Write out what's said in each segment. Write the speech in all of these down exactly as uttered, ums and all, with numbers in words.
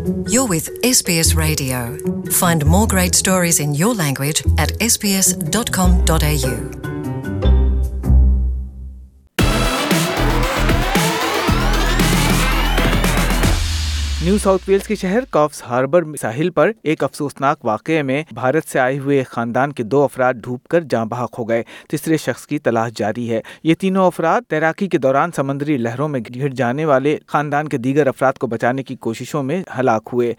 You're with S B S Radio. Find more great stories in your language at s b s dot com dot a u. New South Wales के शहर coughs harbour साहिल पर एक अफसोसनाक वाकये में भारत से आए हुए खानदान के दो अफराद डूबकर जाँ बहक हो गए। तीसरे शख्स की तलाश जारी है। ये तीनों अफराद तैराकी के दौरान समुद्री लहरों में घिर जाने वाले खानदान के दीगर अफराद को बचाने की कोशिशों में हलाक हुए।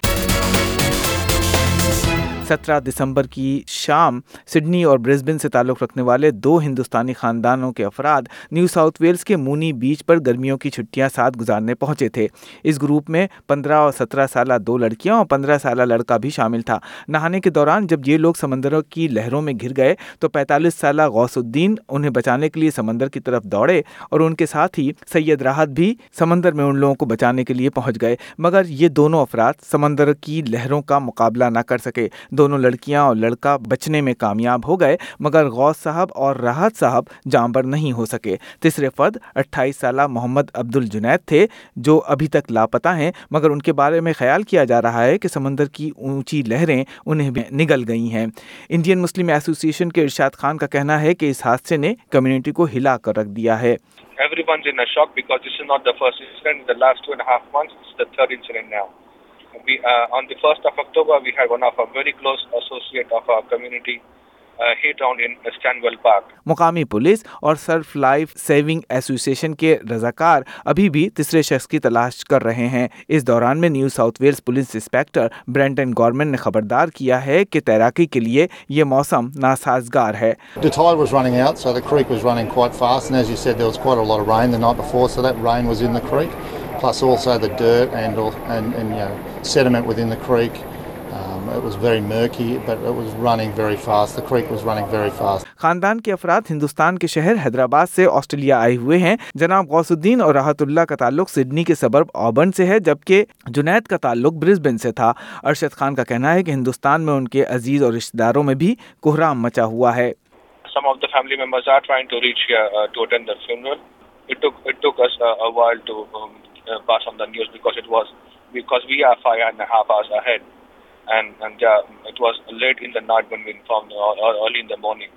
सत्रह दिसंबर की शाम सिडनी और ब्रिस्बेन से ताल्लुक़ रखने वाले दो हिंदुस्तानी खानदानों के अफराद न्यू साउथ वेल्स के मूनी बीच पर गर्मियों की छुट्टियां साथ गुजारने पहुंचे थे। इस ग्रुप में पंद्रह और सत्रह साल दो लड़कियां और पंद्रह साल लड़का भी शामिल था। नहाने के दौरान जब ये लोग समंदरों की लहरों में घिर गए तो पैंतालीस साल गौसुद्दीन उन्हें बचाने के लिए समंदर की तरफ दौड़े और उनके साथ ही सैयद राहत भी समंदर में उन लोगों को बचाने के लिए पहुँच गए, मगर ये दोनों अफराद समंदर की लहरों का मुकाबला न कर सके। दोनों लड़कियां और लड़का बचने में कामयाब हो गए, मगर गौस साहब और राहत साहब जांबर नहीं हो सके। तीसरे फर्द अट्ठाईस साल मोहम्मद अब्दुल जुनैद थे, जो अभी तक लापता हैं, मगर उनके बारे में ख्याल किया जा रहा है कि समंदर की ऊंची लहरें उन्हें भी निगल गई हैं। इंडियन मुस्लिम एसोसिएशन के इरशाद खान का कहना है कि इस हादसे ने कम्युनिटी को हिला कर रख दिया है। Everyone's in a shock because this is not the first incident in the last two and a half months. It's the third incident now. We, uh, on the first of October, we had one of our very close associate of our community uh, hit down in Stanwell Park. मुकामी police और surf life saving association के रजाकार अभी भी तीसरे शख्स की तलाश कर रहे हैं। इस दौरान में New South Wales police inspector Brenton Gorman ने खबरदार किया है कि तैराकी के लिए ये मौसम नासाजगार है। The tide was running out, so the creek was running quite fast, and as you said, there was quite a lot of rain the night before, so that rain was in the creek. Plus also the dirt and, and, and you know, sediment within the creek. Um, it was very murky, but it was running very fast. The creek was running very fast. खानदान के अफराद हिंदुस्तान के शहर हैदराबाद से Australia आए हुए हैं। जनाब गौसुद्दीन और राहतुल्लाह का ताल्लुक सिडनी के सबर्ब ऑबर्न से है, जबकि जुनैद का ताल्लुक ब्रिस्बेन से था। अरशद खान का कहना है कि हिंदुस्तान में उनके अजीज और रिश्तेदारों में भी कोहराम मचा हुआ है। Some of the family members are trying to reach here uh, to attend the funeral. It took it took us uh, a while to um, uh, pass on the news because it was because we are five and a half hours ahead, and and uh, it was late in the night when we informed or, or early in the morning.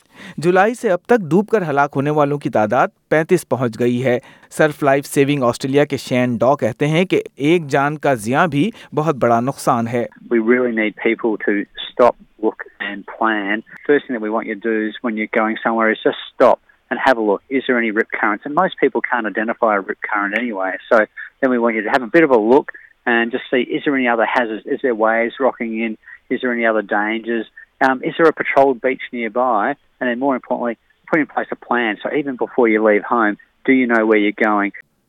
जुलाई से अब तक डूबकर हलाक होने वालों की तादाद पैंतीस पहुंच गई है। सर्फ लाइफ सेविंग ऑस्ट्रेलिया के शैन डॉ कहते हैं कि एक जान का जिया भी बहुत बड़ा नुकसान है। We really need people to stop, look and plan. First thing that we want you to do is when you're going somewhere is just stop and have a look. Is there any rip currents? And most people can't identify a rip current anyway. So then we want you to have a bit of a look and just see, is there any other hazards? Is there waves rocking in? Is there any other dangers? Um, is there a patrolled beach nearby? And then more importantly, put in place a plan. So even before you leave home, do you know where you're going?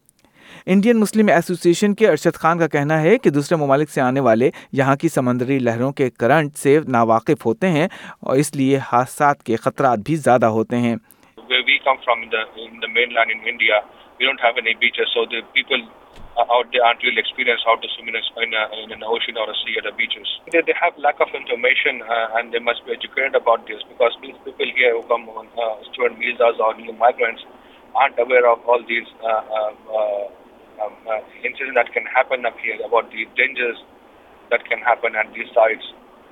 Indian Muslim association के अरशद खान का कहना है कि दूसरे ममालिक से आने वाले यहाँ की समंदरी लहरों के करंट से नावाकिफ होते हैं और इसलिए हादसात के खतरात भी ज़्यादा होते हैं। Where we come from in the in the mainland in India, we don't have any beaches, so the people out there aren't really experienced how to swim in, a, in, a, in an ocean or a sea at the beaches. They, they have lack of information uh, and they must be educated about this because these people here who come on uh, student visas or new migrants aren't aware of all these uh, uh, uh, um, uh, incidents that can happen up here, about the dangers that can happen at these sites.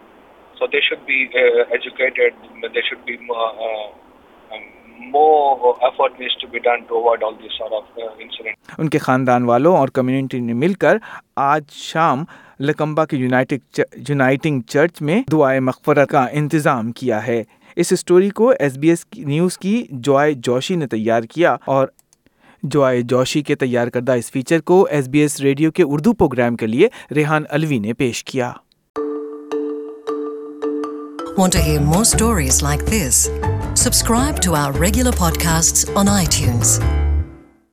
So they should be uh, educated, they should be more uh, um, more effort needs to be done to avoid all these sort of uh, incidents. उनके खानदान वालों और community ने मिलकर आज शाम लकम्बा के United uniting church में दुआए मग़फ़रत का इंतज़ाम किया है। इस स्टोरी को एस बी एस न्यूज़ की जॉय जोशी ने तैयार किया और जॉय जोशी के तैयार करदा इस फीचर को एस बी एस रेडियो के उर्दू प्रोग्राम के लिए रेहान अलवी ने पेश किया। Want to hear more stories like this? Subscribe to our regular podcasts on iTunes.